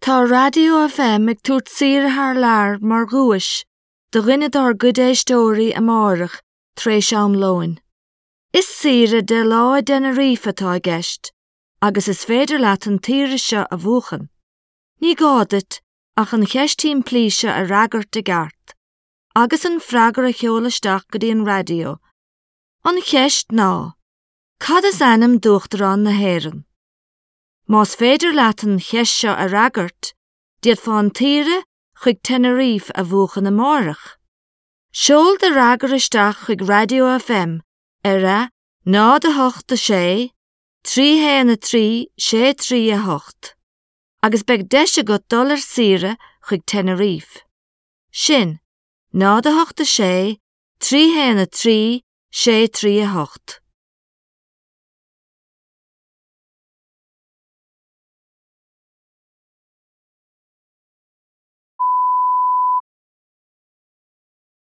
Tá Radio FM ag tuairt saoire thar lear mar ghuais do rinne dar Good Éistóirí amárach tréis am loin. Is saoire de lá Tenerife atá gceist, agus is féidir leat an tíre seo a bhuachan. Ní gádat ach an cheistín plíse a ragart de gart, agus an freagar a cheolaisteach go dtí an radio. An cheist ná, cad is anam dúchtarán na héireann. Más féidir leat an cheist seo a ragart, diad fá an tíre chuig Tenerife a bhuachan amárach. Seol de ragar isteach chuig Radio FM ar 98 3 3 8, agus beag $10 saoire chuig Tenerife. Sin, 98 3 3 8.